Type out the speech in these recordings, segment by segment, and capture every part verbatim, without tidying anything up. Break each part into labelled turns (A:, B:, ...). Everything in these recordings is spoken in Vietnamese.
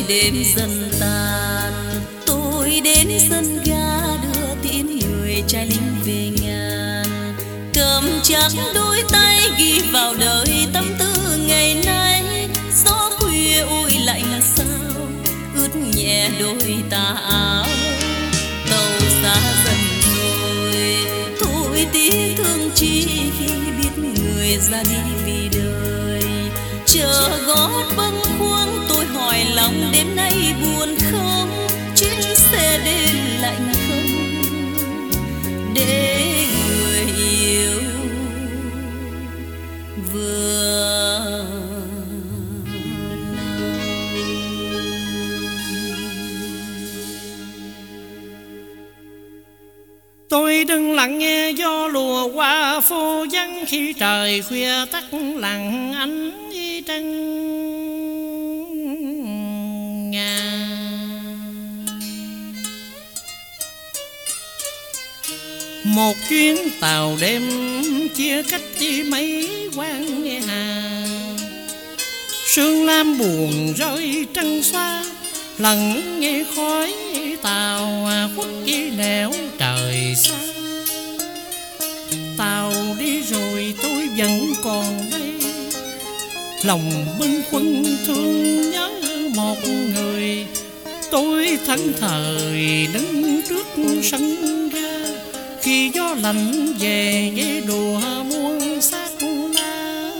A: đêm dần tàn, tôi đến sân ga đưa tiễn người trai lính về ngàn, cầm chắc đôi tay ghi vào đời tâm tư ngày nay. Gió khuya ôi lạnh sao ướt nhẹ đôi tà áo, tàu xa dần rồi thôi tiếc thương chi khi biết người ra đi vì đời. Chờ gót bâng khuâng tôi hỏi lòng đêm nay buồn không, chuyến xe đêm lạnh không để người yêu vừa.
B: Tôi đừng lặng nghe gió lùa qua phố vắng, khi trời khuya tắt lặng ánh trăng ngàn. Một chuyến tàu đêm chia cách đi mấy quan nghe hà, sương lam buồn rơi trăng xoa, lặng nghe khói tàu khuất dưới nẻo trời xa. Tàu đi rồi tôi vẫn còn đây, lòng bâng khuâng thương nhớ một người. Tôi thẫn thờ đứng trước sân ga, khi gió lạnh về với đùa muôn xác lá.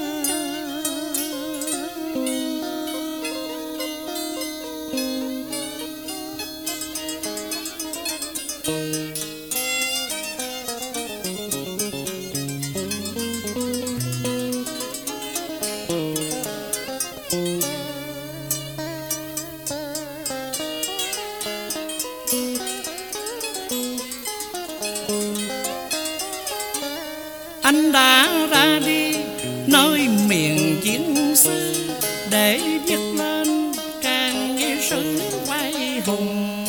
B: Anh đã ra đi nơi miền chiến xứ, để viết lên trang sử quay hùng.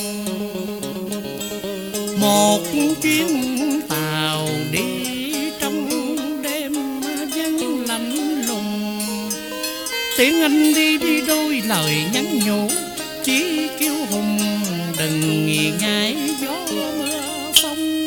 B: Một chuyến tàu đi trong đêm vắng lạnh lùng, tiếng anh đi đi đôi lời nhắn nhủ, chỉ kêu hùng đừng ngại gió mưa phong.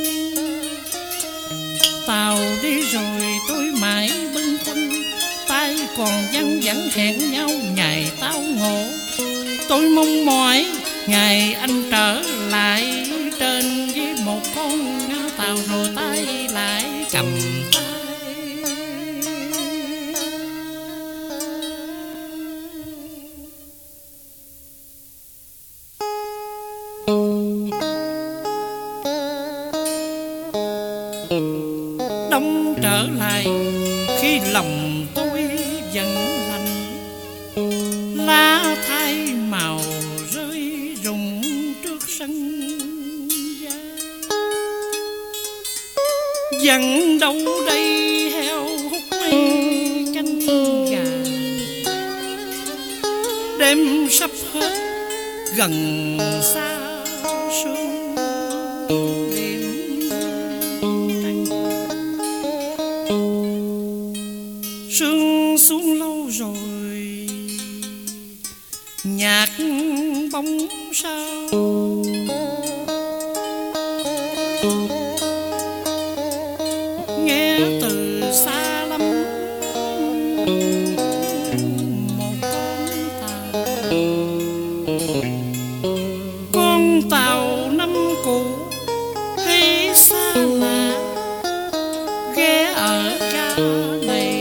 B: Tàu đi rồi tôi mãi bâng khuâng, tay còn văng vẳng hẹn nhau ngày tao ngộ. Tôi mong mỏi ngày anh trở lại trên với một con tàu, rồi tay lại cầm tay. Đông trở lại khi lòng tôi vẫn lạnh, lá thay màu rơi rụng trước sân ga. Dặn đâu đây heo hút mấy canh gà, đêm sắp hết gần xa sương. Sương xuống lâu rồi nhạt bóng sao, nghe từ xa lắm một con tàu. Con tàu năm cũ hay xa lạ, ghé ở ga này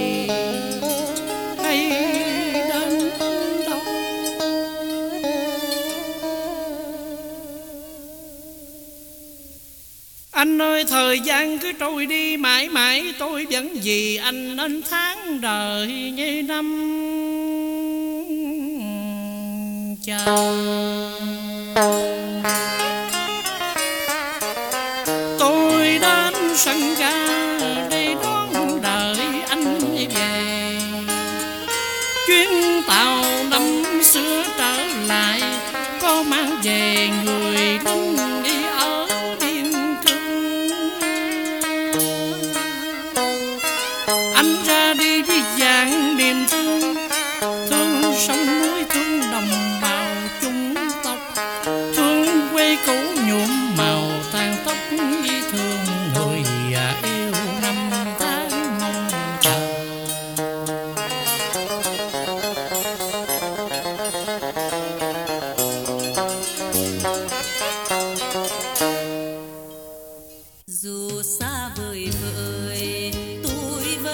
B: anh ơi. Thời gian cứ trôi đi mãi mãi, tôi vẫn vì anh nên tháng đời như năm chờ. Tôi đến sân ga để đón đợi anh về, chuyến tàu năm xưa trở lại, có mang về người lính đi ở biên cương. Anh ra đi với dáng niềm thương, thương sông núi thương đồng bào chung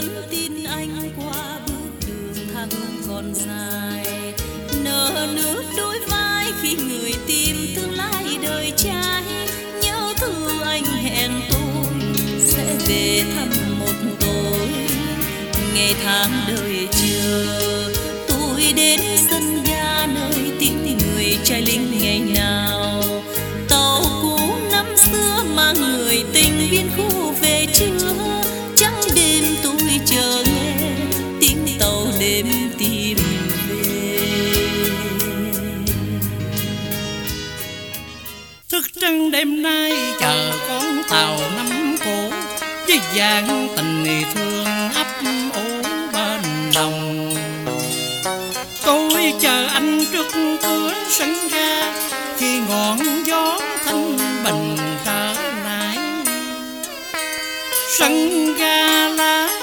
A: vẫn tin anh qua bước đường thăng còn dài, nở nước đôi vai khi người tìm tương lai đời trai. Nhớ thương anh hẹn tôi sẽ về thăm một tối, ngày tháng đợi chờ tôi đến sân ga nơi tiếng người trai lính ngày nào. Tàu cũ năm xưa mang người tình biên khu về chưa, trắng đêm tôi chờ nghe tiếng tàu đêm tìm về.
B: Thức trăng đêm nay chờ con tàu năm cũ, với dáng tình thương ấp ủ bên lòng. Tôi chờ anh trước cửa sân ga, khi ngọn gió thanh bình trở lại. Sân ga lá